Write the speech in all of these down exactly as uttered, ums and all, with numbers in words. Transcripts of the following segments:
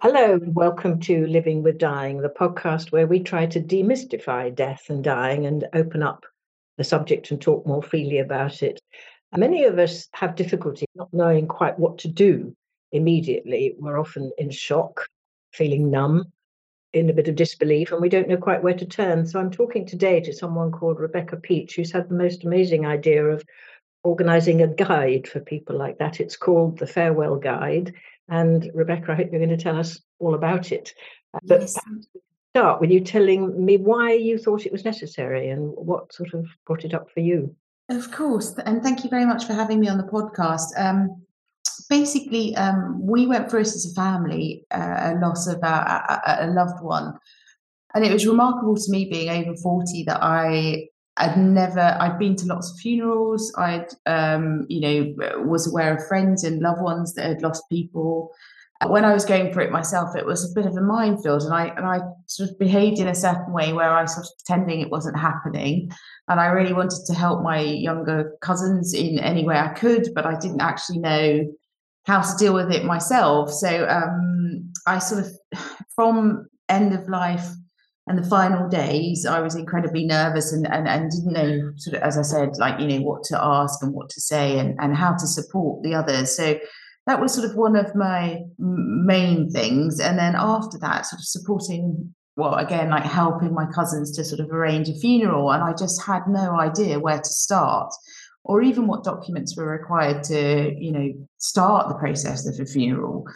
Hello, and welcome to Living with Dying, the podcast where we try to demystify death and dying and open up the subject and talk more freely about it. Many of us have difficulty not knowing quite what to do immediately. We're often in shock, feeling numb, in a bit of disbelief, and we don't know quite where to turn. So I'm talking today to someone called Rebecca Peach, who's had the most amazing idea of organising a guide for people like that. It's called the Farewell Guide. And Rebecca, I hope you're going to tell us all about it. Uh, But Yes, perhaps we start with you telling me why you thought it was necessary and what sort of brought it up for you. of course. And thank you very much for having me on the podcast. Um, basically, um, we went through this as a family, uh, a loss of a, a, a loved one. And it was remarkable to me being over forty that I had never, I'd been to lots of funerals. I'd, um, you know, was aware of friends and loved ones that had lost people. When I was going through it myself, it was a bit of a minefield, and I and I sort of behaved in a certain way where I was sort of pretending it wasn't happening, and I really wanted to help my younger cousins in any way I could, but I didn't actually know how to deal with it myself. So um, I sort of, from end of life and the final days, I was incredibly nervous and, and, and didn't know, sort of, as I said, like, you know, what to ask and what to say and, and how to support the others. So that was sort of one of my main things. And then after that, sort of supporting, well, again, like helping my cousins to sort of arrange a funeral. And I just had no idea where to start or even what documents were required to, you know, start the process of a funeral.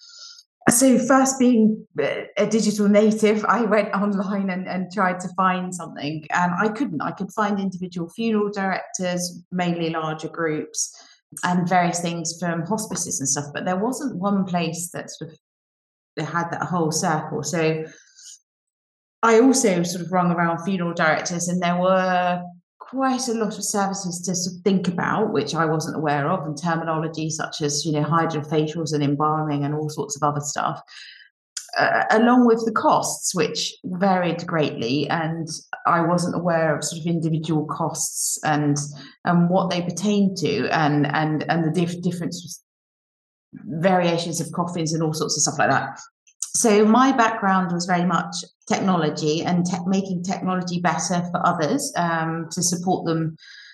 So first, being a digital native, I went online and, and tried to find something, and I couldn't. I could find individual funeral directors, mainly larger groups, and various things from hospices and stuff, but there wasn't one place that sort of had that whole circle. So I also sort of rung around funeral directors, and there were quite a lot of services to sort of think about, which I wasn't aware of, and terminology such as, you know, hydrofacials and embalming and all sorts of other stuff, uh, along with the costs, which varied greatly. And I wasn't aware of sort of individual costs and and what they pertain to, and and and the diff- different variations of coffins and all sorts of stuff like that. So my background was very much technology and te- making technology better for others, um, to support them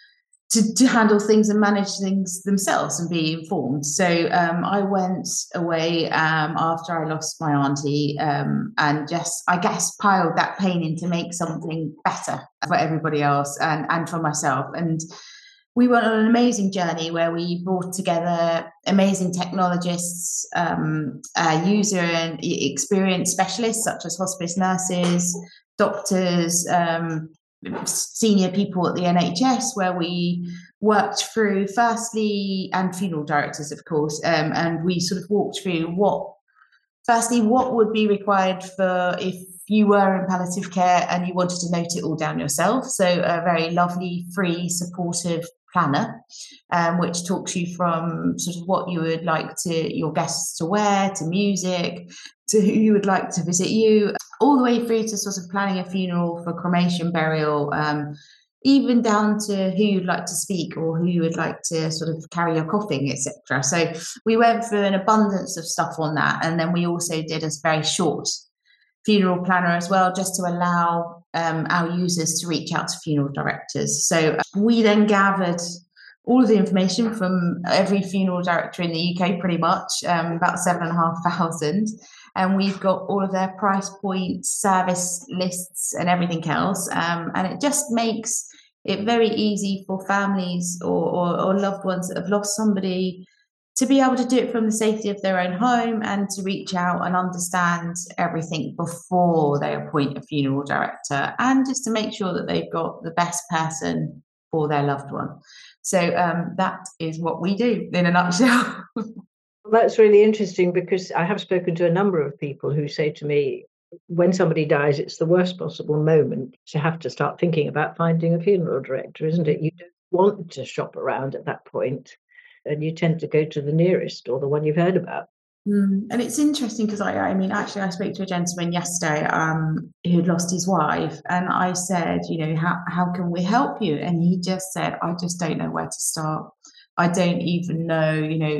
to, to handle things and manage things themselves and be informed. So um, I went away um, after I lost my auntie, um, and just, I guess, piled that pain in to make something better for everybody else and, and for myself. And we went on an amazing journey where we brought together amazing technologists, um, uh, user and experience specialists such as hospice nurses, doctors, um, senior people at the N H S, where we worked through, firstly, and funeral directors, of course, um, and we sort of walked through what, firstly, what would be required for if you were in palliative care and you wanted to note it all down yourself. So a very lovely, free, supportive planner, um, which talks you from sort of what you would like to your guests to wear, to music, to who you would like to visit you, all the way through to sort of planning a funeral for cremation, burial, um, even down to who you'd like to speak or who you would like to sort of carry your coffin, et cetera. So we went through an abundance of stuff on that, and then we also did a very short funeral planner as well, just to allow um, our users to reach out to funeral directors. So we then gathered all of the information from every funeral director in the U K, pretty much, um, about seven and a half thousand. And we've got all of their price points, service lists, and everything else. Um, and it just makes it very easy for families or, or, or loved ones that have lost somebody to be able to do it from the safety of their own home and to reach out and understand everything before they appoint a funeral director, and just to make sure that they've got the best person for their loved one. So um, that is what we do in a nutshell. Well, that's really interesting because I have spoken to a number of people who say to me, when somebody dies, it's the worst possible moment to have to start thinking about finding a funeral director, isn't it? You don't want to shop around at that point, and you tend to go to the nearest or the one you've heard about. Mm. And it's interesting because I, I mean, actually, I spoke to a gentleman yesterday um, who'd lost his wife, and I said, you know, how how can we help you? And he just said, I just don't know where to start. I don't even know, you know,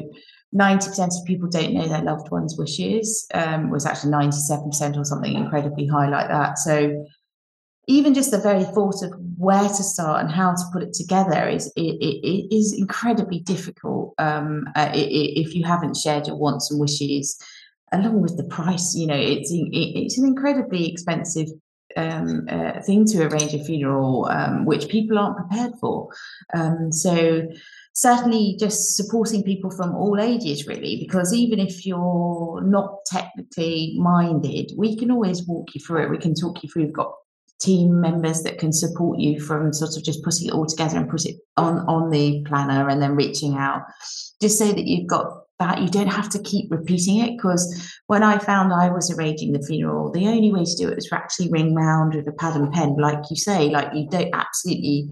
ninety percent of people don't know their loved one's wishes. Um, was actually ninety-seven percent or something incredibly high like that. So even just the very thought of where to start and how to put it together is it, it, it is incredibly difficult um, uh, it, it, if you haven't shared your wants and wishes, along with the price. You know, it's it, it's an incredibly expensive um, uh, thing to arrange a funeral, um, which people aren't prepared for. Um, so certainly just supporting people from all ages, really, because even if you're not technically minded, we can always walk you through it. We can talk you through. We've got team members that can support you from sort of just putting it all together and put it on on the planner and then reaching out, just so that you've got that. You don't have to keep repeating it, because when I found I was arranging the funeral, the only way to do it was to actually ring round with a pad and pen, like you say. Like, you don't absolutely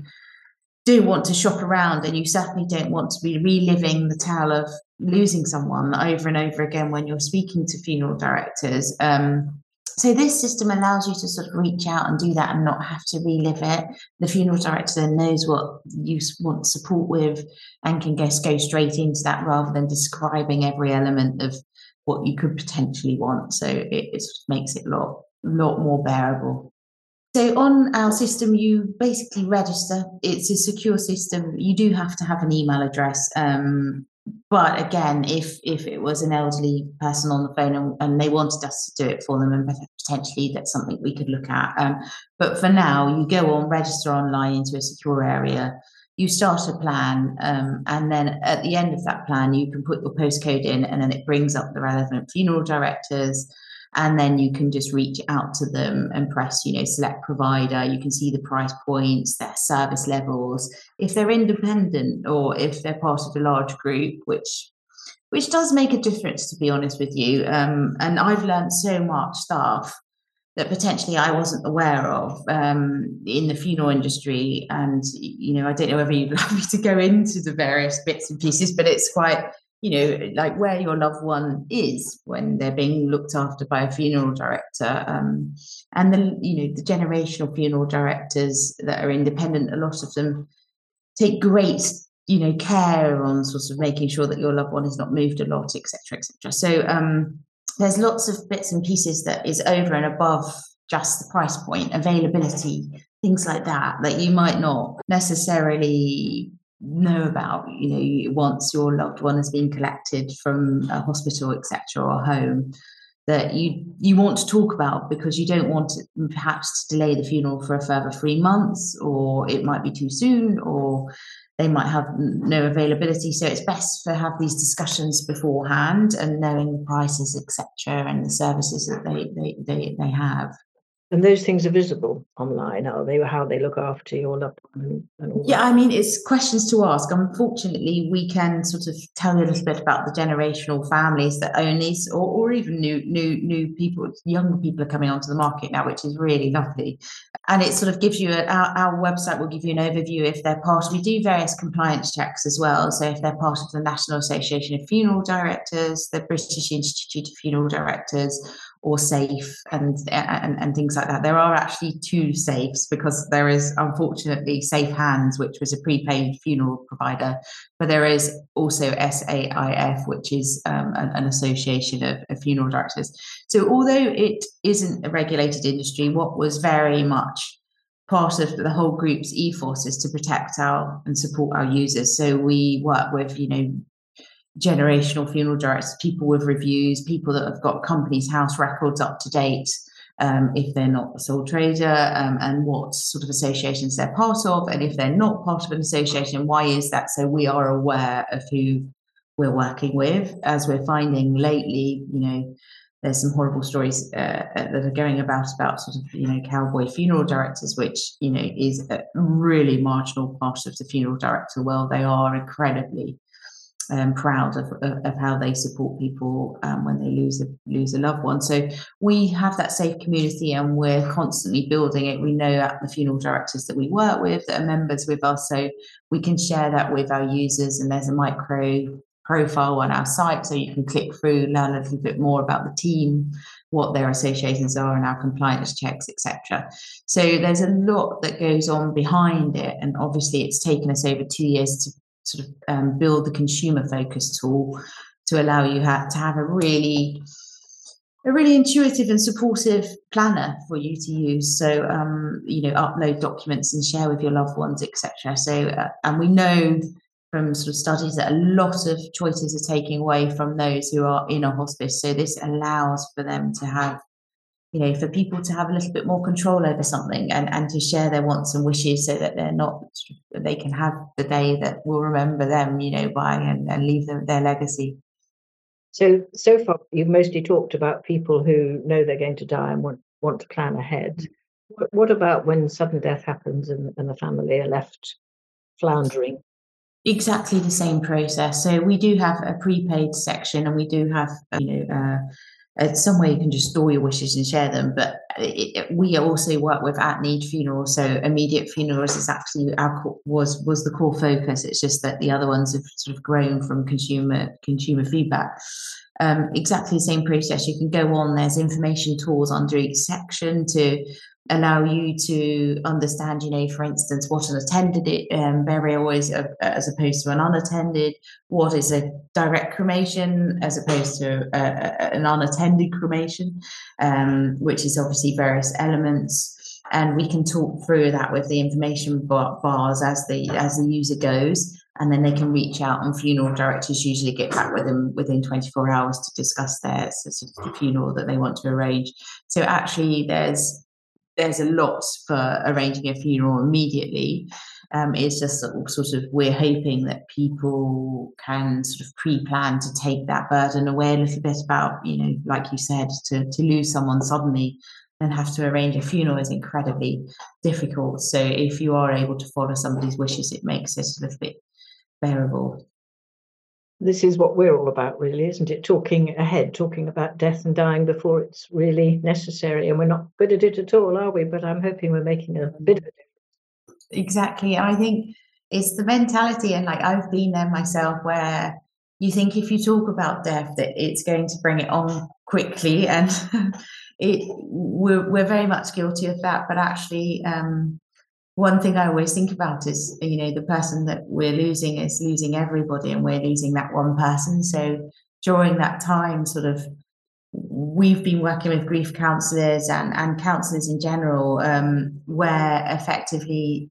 do want to shop around, and you certainly don't want to be reliving the tale of losing someone over and over again when you're speaking to funeral directors. Um, So this system allows you to sort of reach out and do that and not have to relive it. The funeral director then knows what you want support with and can just go straight into that, rather than describing every element of what you could potentially want. So it, it sort of makes it a lot, lot more bearable. So on our system, you basically register. It's a secure system. You do have to have an email address. Um, But again, if if it was an elderly person on the phone and, and they wanted us to do it for them, and potentially that's something we could look at. Um, but for now, you go on, register online into a secure area, you start a plan, um, and then at the end of that plan, you can put your postcode in, and then it brings up the relevant funeral directors. And then you can just reach out to them and press, you know, select provider. You can see the price points, their service levels, if they're independent or if they're part of a large group, which which does make a difference, to be honest with you. Um, and I've learned so much stuff that potentially I wasn't aware of um, in the funeral industry. And, you know, I don't know whether you'd like me to go into the various bits and pieces, but it's quite, you know, like where your loved one is when they're being looked after by a funeral director. Um, and the, you know, the generational funeral directors that are independent, a lot of them take great, you know, care on sort of making sure that your loved one is not moved a lot, et cetera, et cetera. So um, there's lots of bits and pieces that is over and above just the price point, availability, things like that, that you might not necessarily know about, you know, once your loved one has been collected from a hospital, et cetera, or home, that you you want to talk about, because you don't want to perhaps to delay the funeral for a further three months, or it might be too soon, or they might have no availability. So it's best to have these discussions beforehand and knowing the prices, et cetera, and the services that they they they, they have. And those things are visible online, are they? How they look after your loved one and, and all Yeah, that? I mean, it's questions to ask. Unfortunately, we can sort of tell you a little bit about the generational families that own these, or, or even new, new, new people. Younger people are coming onto the market now, which is really lovely. And it sort of gives you a, our, our website will give you an overview if they're part. We do various compliance checks as well. So if they're part of the National Association of Funeral Directors, the British Institute of Funeral Directors, or SAFE, and, and and things like that. There are actually two SAFEs, because there is unfortunately Safe Hands, which was a prepaid funeral provider, but there is also S A I F, which is um, an, an association of, of funeral directors. So although it isn't a regulated industry, what was very much part of the whole group's ethos is to protect our and support our users. So we work with, you know, generational funeral directors, people with reviews, people that have got companies' house records up to date, um, if they're not a sole trader, um, and what sort of associations they're part of, and if they're not part of an association, why is that? So we are aware of who we're working with, as we're finding lately, you know, there's some horrible stories uh, that are going about about sort of, you know, cowboy funeral directors, which, you know, is a really marginal part of the funeral director world. They are incredibly Um, proud of, of how they support people um, when they lose a lose a loved one. So we have that safe community, and we're constantly building it. We know at the funeral directors that we work with that are members with us, so we can share that with our users. And there's a micro profile on our site, so you can click through, learn a little bit more about the team, what their associations are, and our compliance checks, et cetera. So there's a lot that goes on behind it, and obviously it's taken us over two years to sort of um, build the consumer focused tool. to allow you ha- to have a really a really intuitive and supportive planner for you to use. So, um, you know, upload documents and share with your loved ones, et cetera. So, uh, and we know from sort of studies that a lot of choices are taken away from those who are in a hospice. So this allows for them to have, you know, for people to have a little bit more control over something and, and to share their wants and wishes so that they're not, they can have the day that will remember them, you know, by and, and leave them, their legacy. So, so far, you've mostly talked about people who know they're going to die and want, want to plan ahead. But what about when sudden death happens and, and the family are left floundering? Exactly the same process. So we do have a prepaid section, and we do have, you know, uh, uh, somewhere you can just store your wishes and share them. But it, it, we also work with at need funerals. So immediate funerals is actually our co- was was the core focus. It's just that the other ones have sort of grown from consumer consumer feedback. Um, exactly the same process. You can go on. There's information tools under each section to allow you to understand, you know, for instance, what an attended um, burial is uh, as opposed to an unattended, what is a direct cremation as opposed to uh, an unattended cremation, um, which is obviously various elements. And we can talk through that with the information bar- bars as the as the user goes, and then they can reach out, and funeral directors usually get back with them within twenty-four hours to discuss their sort of the funeral that they want to arrange. So actually, there's there's a lot for arranging a funeral immediately. Um, it's just sort of, sort of we're hoping that people can sort of pre-plan to take that burden away a little bit about, you know, like you said, to, to lose someone suddenly and have to arrange a funeral is incredibly difficult. So if you are able to follow somebody's wishes, it makes it a little bit bearable. This is what we're all about, really, isn't it? Talking ahead, talking about death and dying before it's really necessary. And we're not good at it at all, are we? But I'm hoping we're making a bit of a difference. Exactly. I think it's the mentality, and like I've been there myself, where you think if you talk about death that it's going to bring it on quickly, and it we're, we're very much guilty of that. But actually, um, one thing I always think about is, you know, the person that we're losing is losing everybody, and we're losing that one person. So during that time, sort of, we've been working with grief counsellors and, and counsellors in general, um, where effectively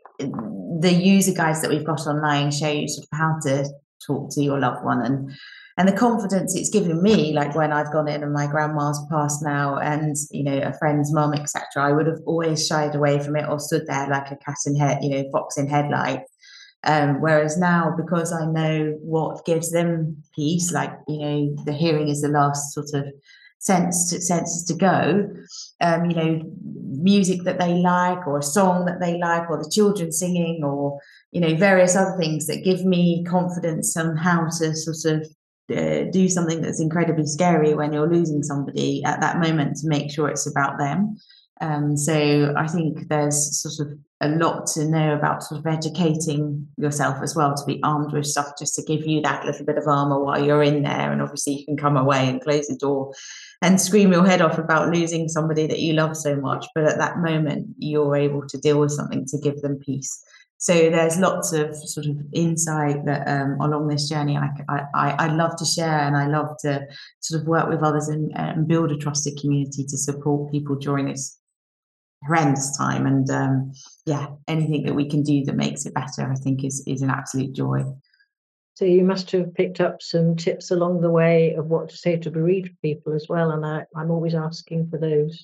the user guides that we've got online show you sort of how to talk to your loved one, and and the confidence it's given me, like when I've gone in and my grandma's passed now, and you know, a friend's mum, et cetera. I would have always shied away from it or stood there like a cat in head, you know, fox in headlight. Um, whereas now, because I know what gives them peace, like, you know, the hearing is the last sort of sense to, senses to go, um, you know, music that they like, or a song that they like, or the children singing, or, you know, various other things that give me confidence on how to sort of uh, do something that's incredibly scary when you're losing somebody at that moment, to make sure it's about them. Um, so I think there's sort of a lot to know about sort of educating yourself as well, to be armed with stuff just to give you that little bit of armor while you're in there. And obviously you can come away and close the door and scream your head off about losing somebody that you love so much. But at that moment, you're able to deal with something to give them peace. So there's lots of sort of insight that um, along this journey I, I, I love to share, and I love to sort of work with others and, and build a trusted community to support people during this horrendous time. And um, yeah, anything that we can do that makes it better, I think is is an absolute joy. So you must have picked up some tips along the way of what to say to bereaved people as well. And I, I'm always asking for those.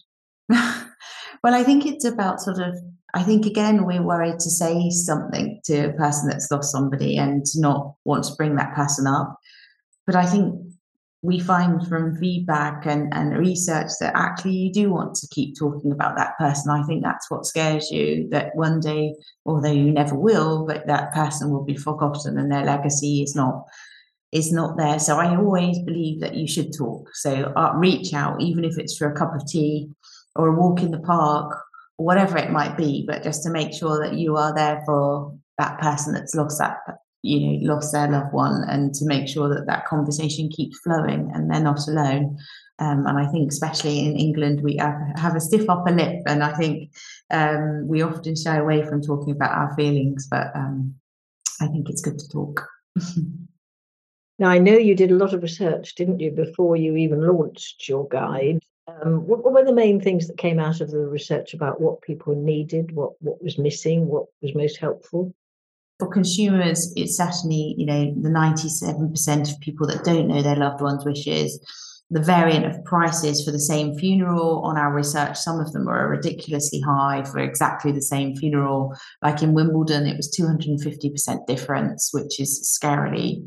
Well, I think it's about sort of, I think again, we're worried to say something to a person that's lost somebody and to not want to bring that person up. But I think we find from feedback and, and research that actually you do want to keep talking about that person. I think that's what scares you, that one day, although you never will, but that person will be forgotten and their legacy is not is not there. So I always believe that you should talk. So uh, reach out, even if it's for a cup of tea or a walk in the park, or whatever it might be, but just to make sure that you are there for that person that's lost that, you know, lost their loved one, and to make sure that that conversation keeps flowing and they're not alone. Um, and I think especially in England, we have, have a stiff upper lip, and I think um, we often shy away from talking about our feelings, but um, I think it's good to talk. Now, I know you did a lot of research, didn't you, before you even launched your guide? Um, what, what were the main things that came out of the research about what people needed, what, what was missing, what was most helpful? For consumers, it's certainly, you know, the ninety-seven percent of people that don't know their loved one's wishes. The variant of prices for the same funeral on our research, some of them were ridiculously high for exactly the same funeral. Like in Wimbledon, it was two hundred fifty percent difference, which is scarily.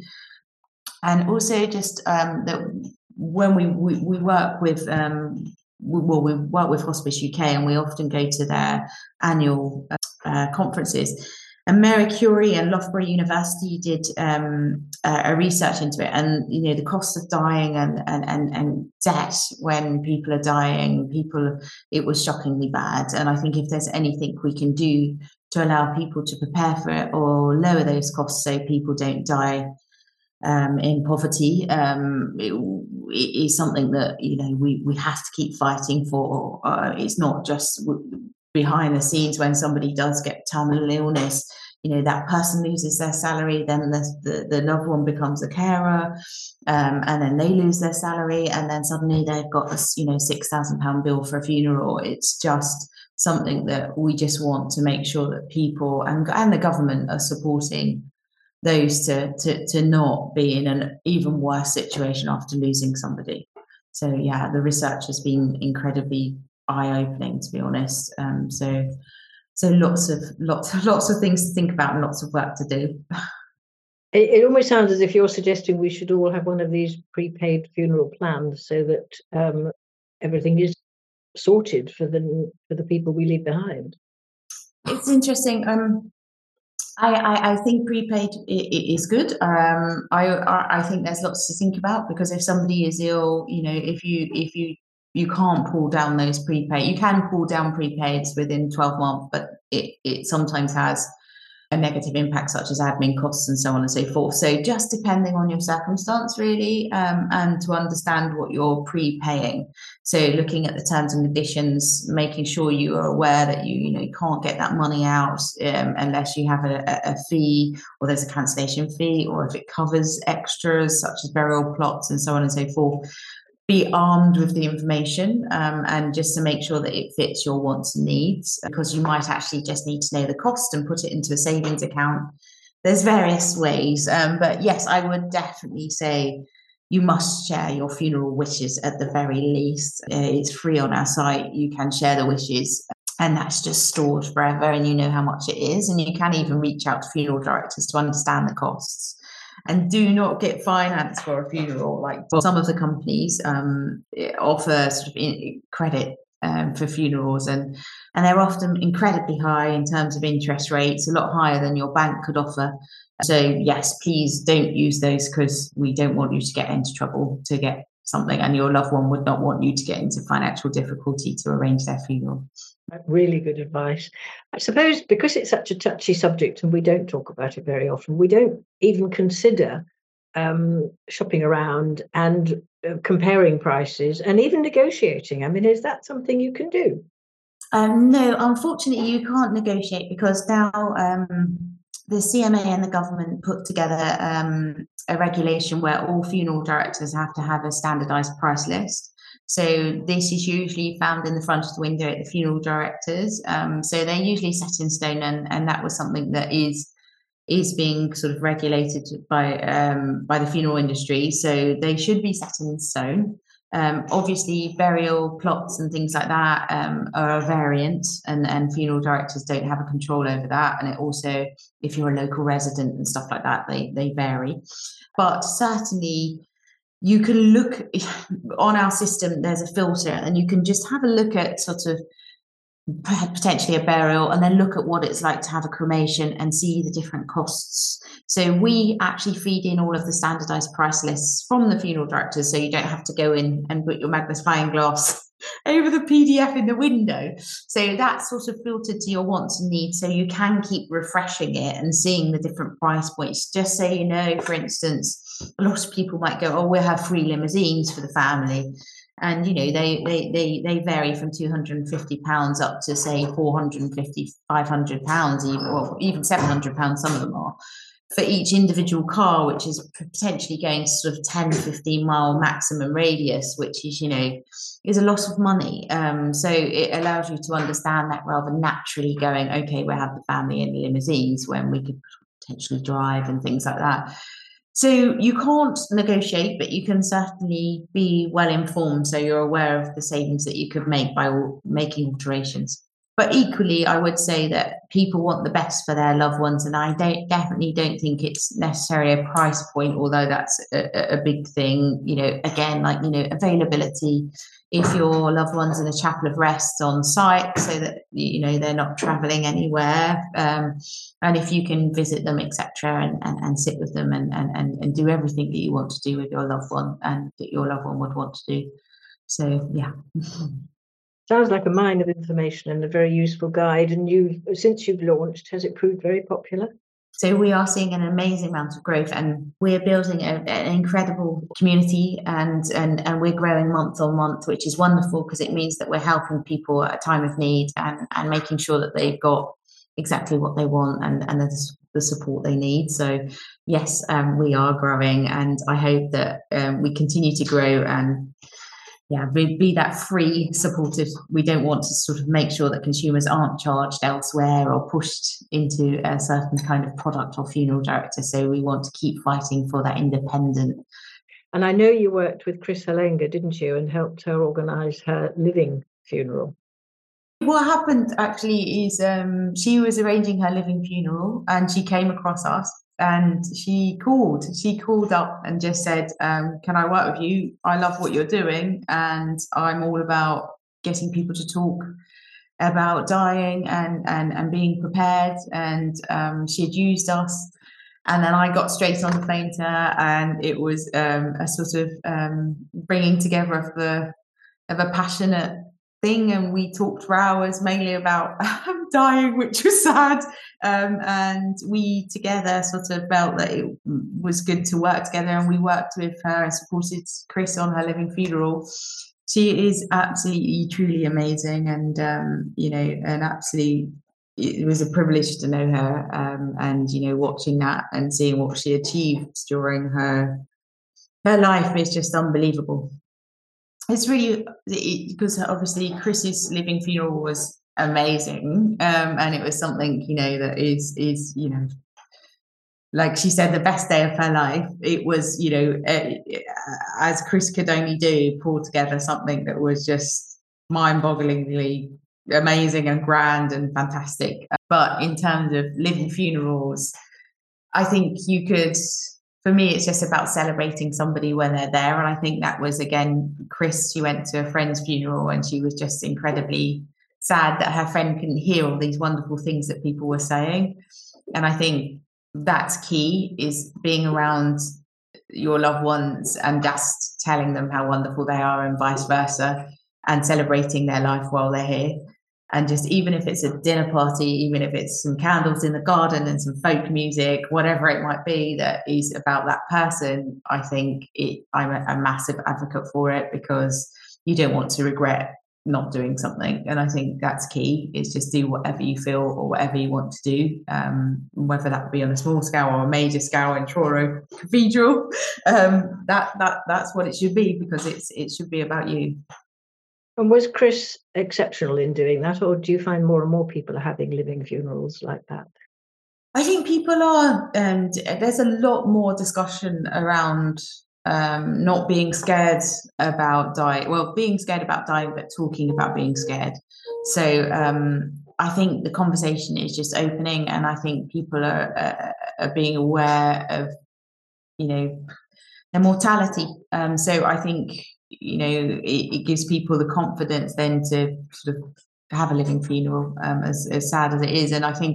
And also just um, that when we, we, we work with, um, we, well, we work with Hospice U K, and we often go to their annual uh, conferences. And Mary Curie and Loughborough University did um, uh, a research into it, and you know the cost of dying and, and and and debt when people are dying, people it was shockingly bad. And I think if there's anything we can do to allow people to prepare for it or lower those costs so people don't die um, in poverty, um, it, it is something that you know we we have to keep fighting for. Uh, it's not just behind the scenes when somebody does get terminal illness, you know, that person loses their salary, then the, the, the loved one becomes a carer, um, and then they lose their salary, and then suddenly they've got this, you know, six thousand pound bill for a funeral. It's just something that we just want to make sure that people and, and the government are supporting those to, to, to not be in an even worse situation after losing somebody. So yeah, the research has been incredibly eye-opening, to be honest. Um, so, so lots of lots of lots of things to think about and lots of work to do. It, it almost sounds as if you're suggesting we should all have one of these prepaid funeral plans, so that um, everything is sorted for the for the people we leave behind. It's interesting. Um, I, I, I think prepaid is good. Um, I I think there's lots to think about, because if somebody is ill, you know, if you if you you can't pull down those prepaid. You can pull down prepaids within twelve months, but it, it sometimes has a negative impact, such as admin costs and so on and so forth. So just depending on your circumstance, really, um, and to understand what you're prepaying. So looking at the terms and conditions, making sure you are aware that you, you know, you can't get that money out um, unless you have a, a fee, or there's a cancellation fee, or if it covers extras such as burial plots and so on and so forth. Be armed with the information, um, and just to make sure that it fits your wants and needs, because you might actually just need to know the cost and put it into a savings account. There's various ways, um, but yes, I would definitely say you must share your funeral wishes at the very least. Uh, it's free on our site. You can share the wishes, and that's just stored forever, and you know how much it is, and you can even reach out to funeral directors to understand the costs. And do not get finance for a funeral. Like some of the companies um, offer sort of in, credit um, for funerals, and and they're often incredibly high in terms of interest rates, a lot higher than your bank could offer. So yes, please don't use those, because we don't want you to get into trouble to get something, and your loved one would not want you to get into financial difficulty to arrange their funeral. Really good advice. I suppose because it's such a touchy subject and we don't talk about it very often, we don't even consider um, shopping around and uh, comparing prices and even negotiating. I mean, is that something you can do? Um, no, unfortunately, you can't negotiate, because now um, the C M A and the government put together um, a regulation where all funeral directors have to have a standardised price list. So this is usually found in the front of the window at the funeral directors. Um, so they're usually set in stone, and, and that was something that is is being sort of regulated by um, by the funeral industry. So they should be set in stone. Um, obviously, burial plots and things like that um, are a variant, and, and funeral directors don't have a control over that. And it also, if you're a local resident and stuff like that, they they vary. But certainly, you can look on our system, there's a filter, and you can just have a look at sort of potentially a burial, and then look at what it's like to have a cremation and see the different costs. So we actually feed in all of the standardized price lists from the funeral directors, so you don't have to go in and put your magnifying glass over the P D F in the window. So that's sort of filtered to your wants and needs, so you can keep refreshing it and seeing the different price points. Just so you know, for instance, a lot of people might go, oh, we'll have free limousines for the family. And, you know, they, they, they, they vary from two hundred fifty pounds up to, say, four hundred fifty, five hundred pounds, even, or even seven hundred pounds, some of them are. for each individual car, which is potentially going to sort of ten, fifteen mile maximum radius, which is, you know, is a lot of money. Um, so it allows you to understand that rather naturally going, okay, we'll have the family in limousines when we could potentially drive and things like that. So you can't negotiate, but you can certainly be well informed, so you're aware of the savings that you could make by making alterations. But equally, I would say that people want the best for their loved ones, and I don't definitely don't think it's necessarily a price point, although that's a, a big thing. You know, again, like, you know, availability. If your loved one's in a chapel of rest on site, so that, you know, they're not travelling anywhere, um, and if you can visit them, et cetera, and, and, and sit with them and, and, and do everything that you want to do with your loved one and that your loved one would want to do. So, yeah. Sounds like a mine of information and a very useful guide. And you, since you've launched, has it proved very popular? So we are seeing an amazing amount of growth, and we're building a, an incredible community, and, and, and we're growing month on month, which is wonderful because it means that we're helping people at a time of need and, and making sure that they've got exactly what they want and, and the, the support they need. So yes, um, we are growing, and I hope that um, we continue to grow and yeah, be, be that free, supportive. We don't want to sort of make sure that consumers aren't charged elsewhere or pushed into a certain kind of product or funeral director. So we want to keep fighting for that independent. And I know you worked with Chris Halenga, didn't you, and helped her organise her living funeral. What happened actually is um, she was arranging her living funeral and she came across us. And she called, she called up and just said, um, can I work with you? I love what you're doing. And I'm all about getting people to talk about dying and, and, and being prepared. And um, she had used us. And then I got straight on the phone to her, and it was um, a sort of um, bringing together of the of a passionate thing, and we talked for hours mainly about dying, which was sad, um, and we together sort of felt that it was good to work together, and we worked with her and supported Chris on her living funeral. She is absolutely truly amazing, and um, you know, an absolute it was a privilege to know her, um, and you know, watching that and seeing what she achieved during her her life is just unbelievable. It's really it, because obviously Chris's living funeral was amazing, um, and it was something, you know, that is is you know, like she said, the best day of her life. It was, you know, uh, as Chris could only do, pull together something that was just mind-bogglingly amazing and grand and fantastic. But in terms of living funerals, I think you could. For me, it's just about celebrating somebody when they're there. And I think that was, again, Chris, she went to a friend's funeral and she was just incredibly sad that her friend couldn't hear all these wonderful things that people were saying. And I think that's key, is being around your loved ones and just telling them how wonderful they are and vice versa, and celebrating their life while they're here. And just, even if it's a dinner party, even if it's some candles in the garden and some folk music, whatever it might be that is about that person, I think it, I'm a, a massive advocate for it, because you don't want to regret not doing something. And I think that's key, is just do whatever you feel or whatever you want to do, um, whether that be on a small scale or a major scale in Truro Cathedral. Um, that that that's what it should be, because it's it should be about you. And was Chris exceptional in doing that, or do you find more and more people are having living funerals like that? I think people are, and there's a lot more discussion around um, not being scared about dying. Well, being scared about dying, but talking about being scared. So um, I think the conversation is just opening, and I think people are, uh, are being aware of, you know, their mortality. Um, so I think, you know, it, it gives people the confidence then to sort of have a living funeral, um, as, as sad as it is. And I think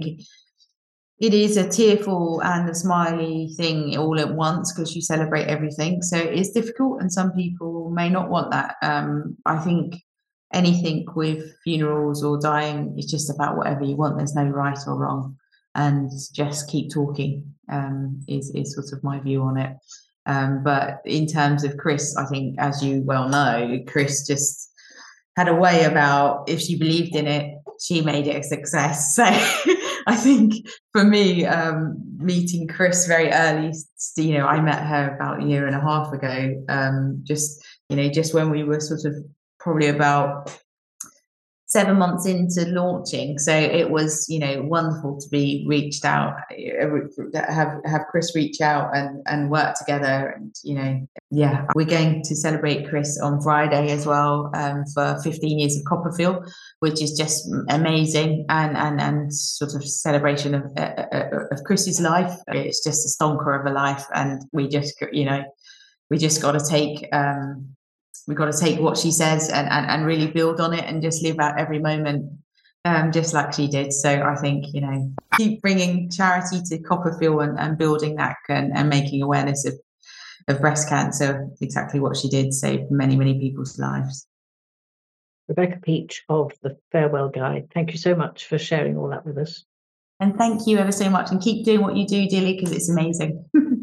it is a tearful and a smiley thing all at once, because you celebrate everything. So it's difficult, and some people may not want that. Um, I think anything with funerals or dying is just about whatever you want. There's no right or wrong, and just keep talking, um, is, is sort of my view on it. Um, but in terms of Chris, I think, as you well know, Chris just had a way about, if she believed in it, she made it a success. So I think for me, um, meeting Chris very early, you know, I met her about a year and a half ago, um, just, you know, just when we were sort of probably about seven months into launching. So it was, you know, wonderful to be reached out, have have Chris reach out and, and work together. And, you know, yeah, we're going to celebrate Chris on Friday as well, um, for fifteen years of Copperfield, which is just amazing, and and and sort of celebration of uh, of Chris's life. It's just a stonker of a life, and we just, you know, we just got to take um we've got to take what she says and, and, and really build on it and just live out every moment, um, just like she did. So I think, you know, keep bringing charity to Copperfield and, and building that and, and making awareness of, of breast cancer, exactly what she did, saved many, many people's lives. Rebecca Peach of the Farewell Guide, thank you so much for sharing all that with us. And thank you ever so much, and keep doing what you do, Dilly, because it's amazing.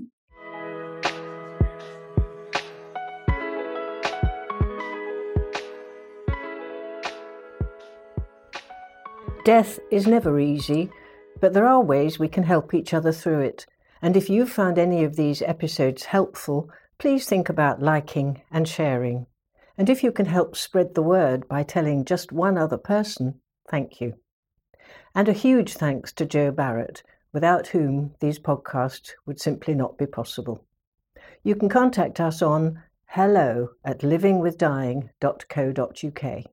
Death is never easy, but there are ways we can help each other through it. And if you've found any of these episodes helpful, please think about liking and sharing. And if you can help spread the word by telling just one other person, thank you. And a huge thanks to Jo Barrett, without whom these podcasts would simply not be possible. You can contact us on hello at living with dying dot co dot uk.